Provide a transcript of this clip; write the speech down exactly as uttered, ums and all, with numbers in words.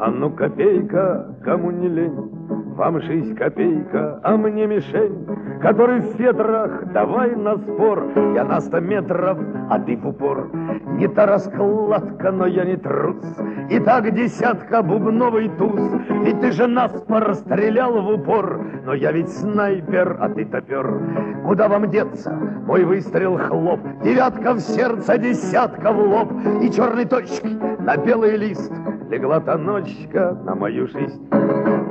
А ну копейка, кому не лень, вам жизнь копейка, а мне мишень, который в фетрах, давай на спор. Я на сто метров, а ты в упор. Не та раскладка, но я не трус. И так десятка бубновый туз. Ведь ты же наспор стрелял в упор. Но я ведь снайпер, а ты топер. Куда вам деться? Мой выстрел хлоп. Девятка в сердце, десятка в лоб. И черной точкой на белый лист легла та ночка на мою жизнь.